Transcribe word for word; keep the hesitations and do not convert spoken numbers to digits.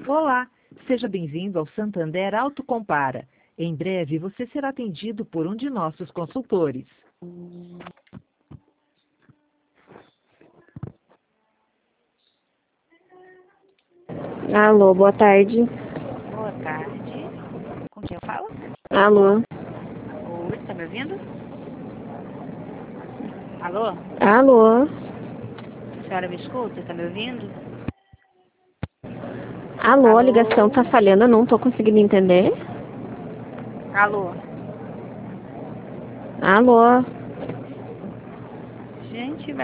Olá, seja bem-vindo ao Santander Autocompara. Em breve você será atendido por um de nossos consultores. Alô, boa tarde. Boa tarde. Com quem eu falo? Alô. Oi, tá me ouvindo? Alô? Alô. A senhora me escuta? Tá me ouvindo? Alô, Alô? a ligação tá falhando, eu não tô conseguindo entender. Alô? Alô. Gente,